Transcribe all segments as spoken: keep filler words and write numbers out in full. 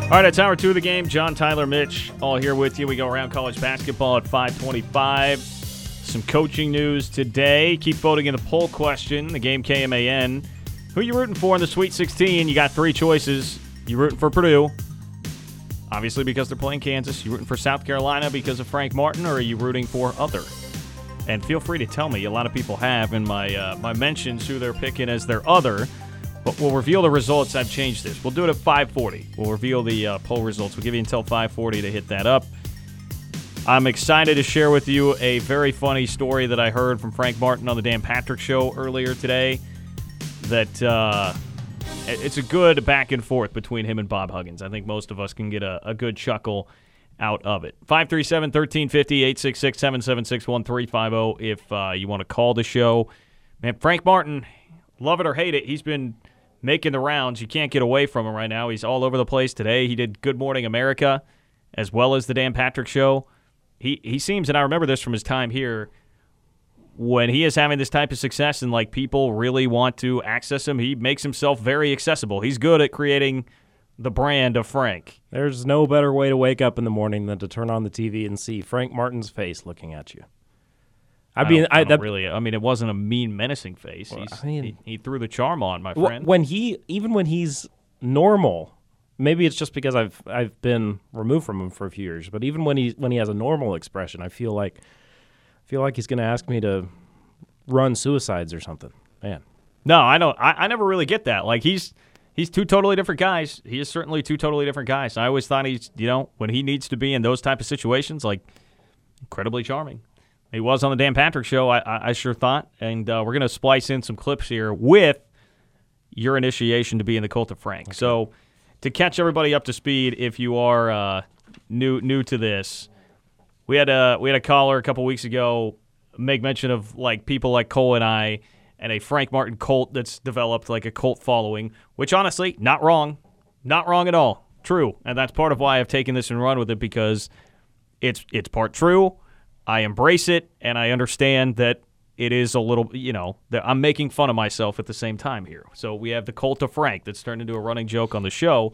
All right, it's hour two of the game. John, Tyler, Mitch, all here with you. We go around college basketball at five twenty-five. Some coaching news today. Keep voting in the poll question. The game K M A N. Who you rooting for in the Sweet sixteen? You got three choices. You rooting for Purdue, obviously because they're playing Kansas. You rooting for South Carolina because of Frank Martin, or are you rooting for other? And feel free to tell me. A lot of people have in my uh, my mentions who they're picking as their other. But we'll reveal the results. I've changed this. We'll do it at five forty. We'll reveal the uh, poll results. We'll give you until five forty to hit that up. I'm excited to share with you a very funny story that I heard from Frank Martin on the Dan Patrick Show earlier today. That uh, it's a good back and forth between him and Bob Huggins. I think most of us can get a, a good chuckle out of it. five three seven, one three five zero, eight six six, seven seven six, one three five zero if uh, you want to call the show. Man, Frank Martin, love it or hate it, he's been making the rounds. You can't get away from him right now. He's all over the place today. He did Good Morning America as well as the Dan Patrick Show. He he seems, and I remember this from his time here, when he is having this type of success and like people really want to access him, he makes himself very accessible. He's good at creating the brand of Frank. There's no better way to wake up in the morning than to turn on the T V and see Frank Martin's face looking at you. I, I mean, I, I that, really. I mean, it wasn't a mean, menacing face. Well, He's, I mean, he, he threw the charm on, my friend. When he, even when he's normal, maybe it's just because I've I've been removed from him for a few years. But even when he when he has a normal expression, I feel like I feel like he's going to ask me to run suicides or something. Man, no, I don't. I, I never really get that. Like he's he's two totally different guys. He is certainly two totally different guys. I always thought he's, you know, when he needs to be in those type of situations, like incredibly charming. He was on the Dan Patrick Show, I, I, I sure thought. And uh, we're going to splice in some clips here with your initiation to be in the Cult of Frank. Okay. So to catch everybody up to speed, if you are uh, new new to this, we had a we had a caller a couple weeks ago make mention of like people like Cole and I and a Frank Martin cult that's developed like a cult following, which honestly, not wrong. Not wrong at all. True. And that's part of why I've taken this and run with it, because it's it's part true. I embrace it, and I understand that it is a little, you know, that I'm making fun of myself at the same time here. So we have the Cult of Frank that's turned into a running joke on the show.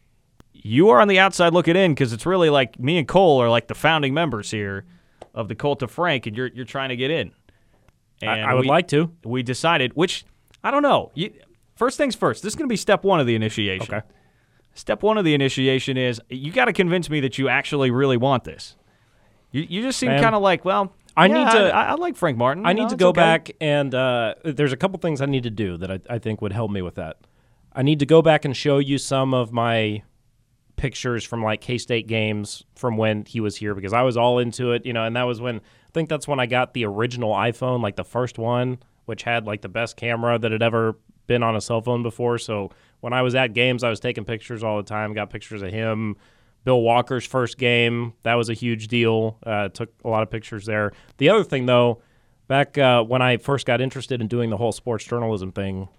You are on the outside looking in because it's really like me and Cole are like the founding members here of the Cult of Frank, and you're you're trying to get in. And I, I would we, like to. We decided, which, I don't know. You, first things first, this is going to be step one of the initiation. Okay. Step one of the initiation is you got to convince me that you actually really want this. You you just seem kind of like, well, I yeah, need to. I, I like Frank Martin. I you need know, to it's go okay. back and uh, there's a couple things I need to do that I, I think would help me with that. I need to go back and show you some of my pictures from like K-State games from when he was here, because I was all into it, you know, and that was when I think that's when I got the original iPhone, like the first one, which had like the best camera that had ever been on a cell phone before. So when I was at games, I was taking pictures all the time, got pictures of him. Bill Walker's first game, that was a huge deal. Uh, took a lot of pictures there. The other thing, though, back uh, when I first got interested in doing the whole sports journalism thing,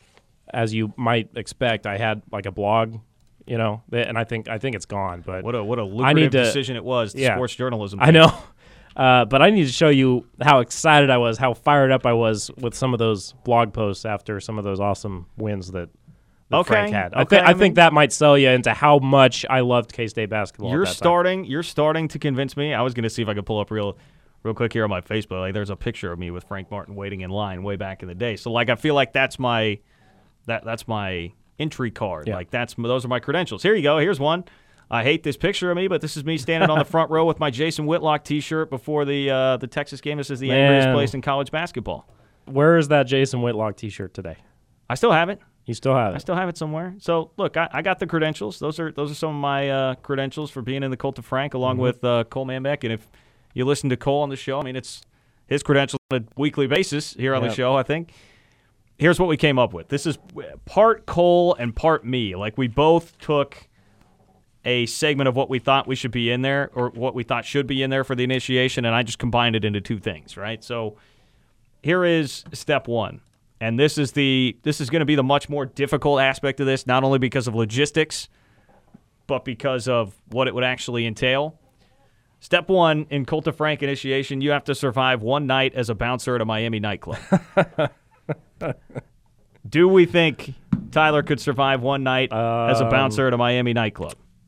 as you might expect, I had like a blog, you know, and I think I think it's gone. But what a what a lucrative to, decision it was, the yeah, sports journalism thing. I know. Uh, but I need to show you how excited I was, how fired up I was with some of those blog posts after some of those awesome wins that That okay. Frank had. I, okay. th- I, I think mean, that might sell you into how much I loved K-State basketball. You're at that starting. time. You're starting to convince me. I was going to see if I could pull up real, real quick here on my Facebook. Like, there's a picture of me with Frank Martin waiting in line way back in the day. So, like, I feel like that's my, that that's my entry card. Yeah. Like, that's those are my credentials. Here you go. Here's one. I hate this picture of me, but this is me standing on the front row with my Jason Whitlock T-shirt before the uh, the Texas game. This is the Man. angriest place in college basketball. Where is that Jason Whitlock T-shirt today? I still have it. You still have it? I still have it somewhere. So, look, I, I got the credentials. Those are those are some of my uh, credentials for being in the Cult of Frank, along mm-hmm. with uh, Cole Manbeck. And if you listen to Cole on the show, I mean, it's his credentials on a weekly basis here on yep. the show, I think. Here's what we came up with. This is part Cole and part me. Like, we both took a segment of what we thought we should be in there, or what we thought should be in there for the initiation, and I just combined it into two things, right? So here is step one. And this is the this is going to be the much more difficult aspect of this, not only because of logistics, but because of what it would actually entail. Step one in Cult of Frank initiation, you have to survive one night as a bouncer at a Miami nightclub. Do we think Tyler could survive one night um, as a bouncer at a Miami nightclub?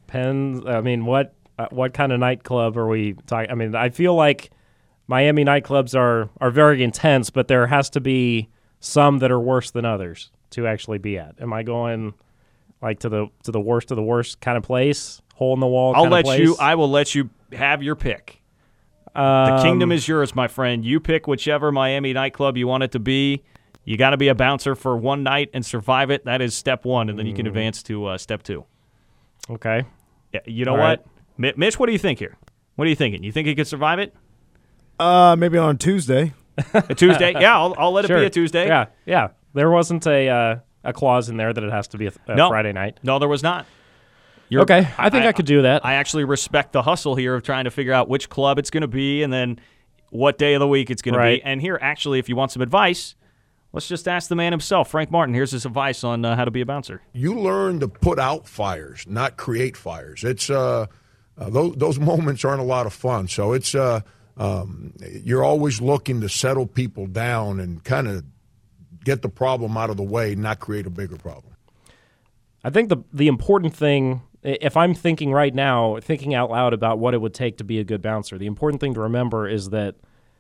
Depends. I mean, what uh, what kind of nightclub are we talking? I mean, I feel like Miami nightclubs are are very intense, but there has to be some that are worse than others to actually be at. Am I going like to the to the worst of the worst kind of place, hole in the wall? I'll kind let of place? you. I will let you have your pick. Um, The kingdom is yours, my friend. You pick whichever Miami nightclub you want it to be. You got to be a bouncer for one night and survive it. That is step one, and then you can advance to uh, step two. Okay. Yeah, you know All what, right. Mi- Mitch? What do you think here? What are you thinking? You think he could survive it? Uh, maybe on Tuesday. A Tuesday? Yeah, I'll, I'll let it Sure. be a Tuesday. Yeah, yeah. There wasn't a uh, a clause in there that it has to be a, a No. Friday night. No, there was not. You're- Okay, I think I, could do that. I actually respect the hustle here of trying to figure out which club it's going to be and then what day of the week it's going Right. to be. And here, actually, if you want some advice, let's just ask the man himself, Frank Martin. Here's his advice on uh, how to be a bouncer. You learn to put out fires, not create fires. It's uh, uh, those those moments aren't a lot of fun. So it's uh, um, you're always looking to settle people down and kind of get the problem out of the way, not create a bigger problem. I think the the important thing, if I'm thinking right now, thinking out loud about what it would take to be a good bouncer, the important thing to remember is that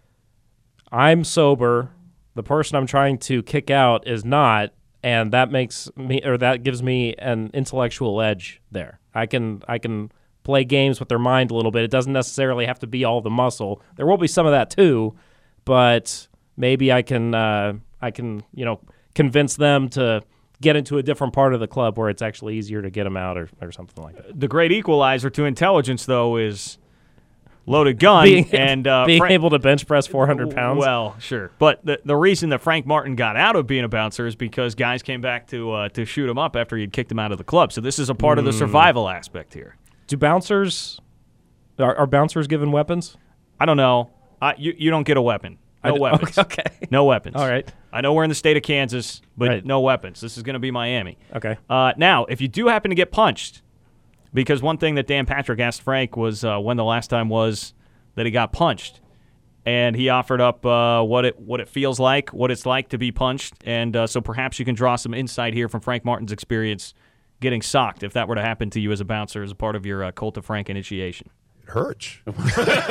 I'm sober. The person I'm trying to kick out is not, and that makes me, or that gives me an intellectual edge there. I can I can play games with their mind a little bit. It doesn't necessarily have to be all the muscle. There will be some of that too, but maybe I can uh, I can you know convince them to get into a different part of the club where it's actually easier to get them out or, or something like that. The great equalizer to intelligence, though, is loaded gun Being, and uh, being Frank- able to bench press four hundred pounds. Well, sure, but the the reason that Frank Martin got out of being a bouncer is because guys came back to uh, to shoot him up after he'd kicked him out of the club. So this is a part of the survival aspect here. Do bouncers are, are bouncers given weapons? I don't know. I, you you don't get a weapon. No I d- weapons. Okay. okay. No weapons. All right. I know we're in the state of Kansas, but Right. no weapons. This is going to be Miami. Okay. Uh, now, if you do happen to get punched, because one thing that Dan Patrick asked Frank was uh, when the last time was that he got punched, and he offered up uh, what it what it feels like, what it's like to be punched, and uh, so perhaps you can draw some insight here from Frank Martin's experience getting socked, if that were to happen to you as a bouncer as a part of your uh, Cult of Frank initiation. It hurts. what,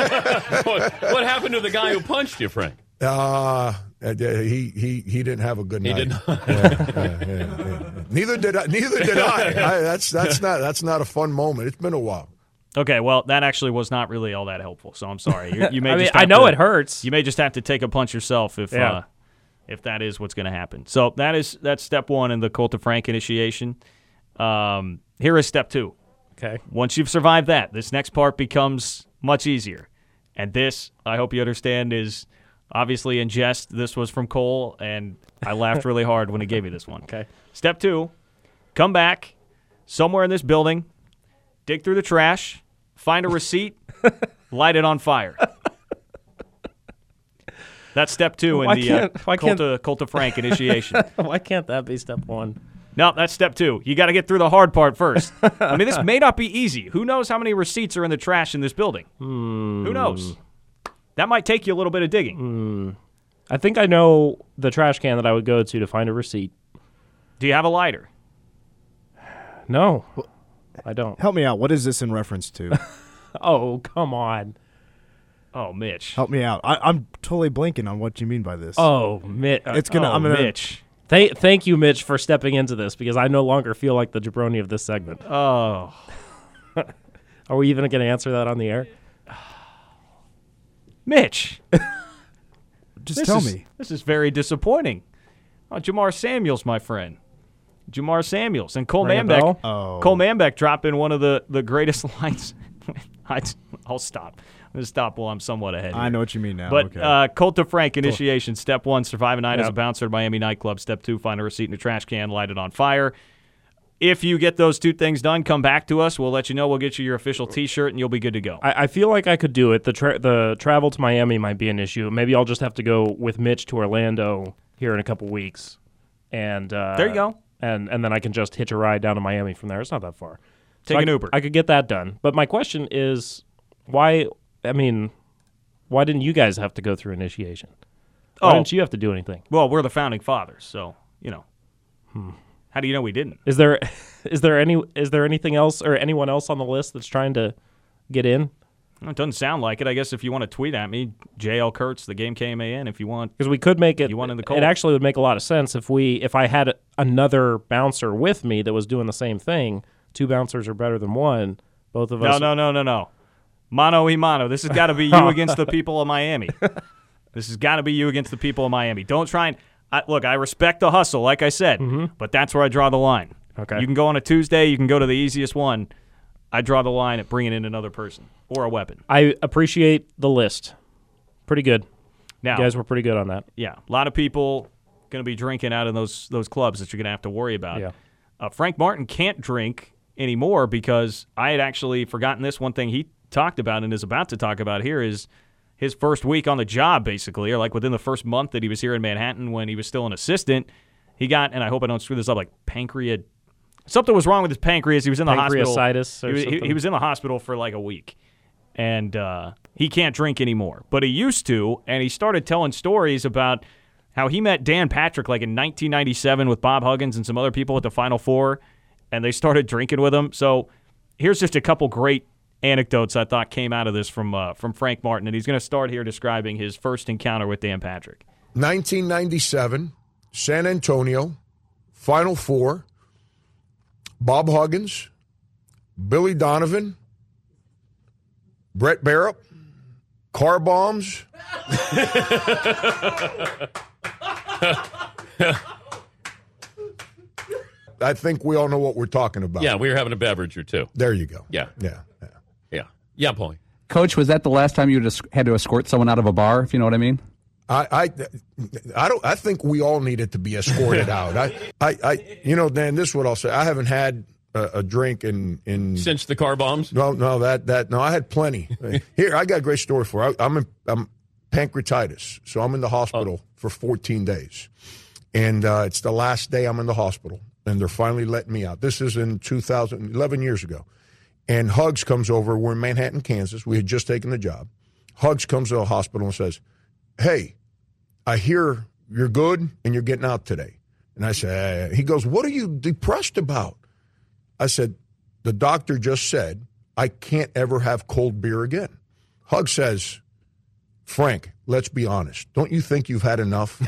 what happened to the guy who punched you, Frank? Uh, he he he didn't have a good He night. did not. Yeah, yeah, yeah, yeah. Neither did I. Neither did I. I. That's that's not that's not a fun moment. It's been a while. Okay, well, that actually was not really all that helpful, so I'm sorry. You, you may I mean, just I have know to- it hurts. You may just have to take a punch yourself if Yeah. uh, if that is what's going to happen. So that is that's step one in the Cult of Frank initiation. Um, here is step two. Okay. Once you've survived that, this next part becomes much easier. And this, I hope you understand, is obviously in jest. This was from Cole, and I laughed really hard when he gave me this one. Okay. Step two, come back somewhere in this building, dig through the trash, find a receipt, light it on fire. That's step two in Why the uh, can't- why Cult, can't- of, Cult of Frank initiation. Why can't that be step one? No, that's step two. You got to get through the hard part first. I mean, this may not be easy. Who knows how many receipts are in the trash in this building? Hmm. Who knows? That might take you a little bit of digging. I think I know the trash can that I would go to to find a receipt. Do you have a lighter? No, I don't. Help me out. What is this in reference to? Oh, come on. Oh, Mitch. Help me out. I, I'm totally blanking on what you mean by this. Oh, Mitch. It's gonna. oh, I'm gonna. Mitch. Th- thank you, Mitch, for stepping into this because I no longer feel like the jabroni of this segment. Oh. Are we even going to answer that on the air? Mitch. Just This tell is, me. This is very disappointing. Oh, Jamar Samuels, my friend. Jamar Samuels. And Cole Ring a Manbeck. bell? Oh. Cole Manbeck dropped in one of the, the greatest lines. I, I'll stop. I'm going to stop while I'm somewhat ahead. I here. know what you mean now. But okay. uh, Cult of Frank initiation, step one, survive a night as a Yep. bouncer at Miami nightclub. Step two, find a receipt in a trash can, light it on fire. If you get those two things done, come back to us. We'll let you know. We'll get you your official T-shirt, and you'll be good to go. I, I feel like I could do it. The tra- the travel to Miami might be an issue. Maybe I'll just have to go with Mitch to Orlando here in a couple weeks. And uh, There you go. And and then I can just hitch a ride down to Miami from there. It's not that far. Take I an c- Uber. I could get that done. But my question is, why? I mean, why didn't you guys have to go through initiation? Why Oh. didn't you have to do anything? Well, we're the founding fathers, so, you know. How do you know we didn't? Is there is there any is there anything else or anyone else on the list that's trying to get in? Well, it doesn't sound like it. I guess if you want to tweet at me, J L Kurtz, the game K M A N, if you want. Because we could make it. You want in the cold. It actually would make a lot of sense if we if I had another bouncer with me that was doing the same thing. Two bouncers are better than one. Both of No, us. no, no, no, no. Mano y mano. This has got to be you against the people of Miami. This has got to be you against the people of Miami. Don't try and I, look. I respect the hustle, like I said, mm-hmm. but that's where I draw the line. Okay. You can go on a Tuesday. You can go to the easiest one. I draw the line at bringing in another person or a weapon. I appreciate the list. Pretty good. Now, you guys were pretty good on that. Yeah, a lot of people going to be drinking out of those those clubs that you're going to have to worry about. Yeah. Uh, Frank Martin can't drink anymore because I had actually forgotten this. One thing he talked about and is about to talk about here is his first week on the job, basically, or like within the first month that he was here in Manhattan when he was still an assistant. He got, and I hope I don't screw this up, like pancreatic. Something was wrong with his pancreas. He was in the hospital. Pancreatitis or he, was, he, something? he was in the hospital for like a week. And uh, he can't drink anymore. But he used to, and he started telling stories about how he met Dan Patrick like in nineteen ninety-seven with Bob Huggins and some other people at the Final Four, and they started drinking with him. So here's just a couple great anecdotes I thought came out of this from uh, from Frank Martin, and he's going to start here describing his first encounter with Dan Patrick. nineteen ninety-seven, San Antonio, Final Four. Bob Huggins, Billy Donovan, Brett Barrett, car bombs. I think we all know what we're talking about. Yeah, we were having a beverage or two. There you go. Yeah. Yeah. Yeah. Yeah. Yeah, Paulie. Coach, was that the last time you had to escort someone out of a bar, if you know what I mean? I, I, I don't. I think we all needed to be escorted out. I, I, I, you know, Dan. This is what I'll say. I haven't had a, a drink in in Since the car bombs. No, no, that that no. I had plenty. Here, I got a great story for you. I, I'm in, I'm pancreatitis, so I'm in the hospital oh. for fourteen days, and uh, it's the last day I'm in the hospital, and they're finally letting me out. This is in two thousand, eleven years ago, and Hugs comes over. We're in Manhattan, Kansas. We had just taken the job. Hugs comes to the hospital and says, "Hey, I hear you're good and you're getting out today." And I said, he goes, "What are you depressed about?" I said, "The doctor just said I can't ever have cold beer again." Hug says, "Frank, let's be honest. Don't you think you've had enough?"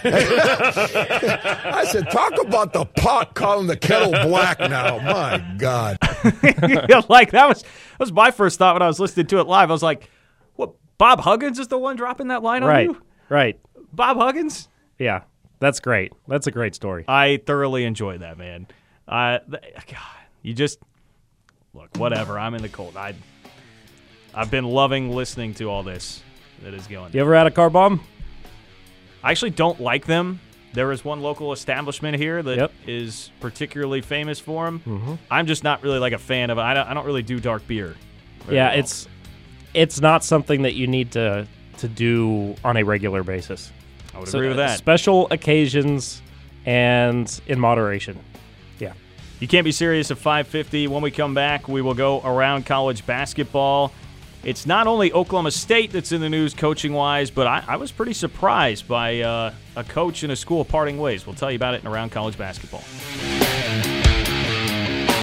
I said, "Talk about the pot calling the kettle black now. My God." Like that was that was my first thought when I was listening to it live. I was like, "What? Bob Huggins is the one dropping that line right, on you?" Right. Bob Huggins? Yeah, that's great. That's a great story. I thoroughly enjoyed that, man. Uh, th- God, you just look, whatever. I'm in the cold. I, I've been loving listening to all this that is going. You ever had a car bomb? I actually don't like them. There is one local establishment here that yep. is particularly famous for them. Mm-hmm. I'm just not really like a fan of it. I don't, I don't really do dark beer. Yeah, well. it's it's not something that you need to to do on a regular basis. I would so, agree with that. Special occasions and in moderation. Yeah. You can't be serious at five fifty. When we come back, we will go around college basketball. It's not only Oklahoma State that's in the news coaching-wise, but I, I was pretty surprised by uh, a coach and a school parting ways. We'll tell you about it in Around College Basketball.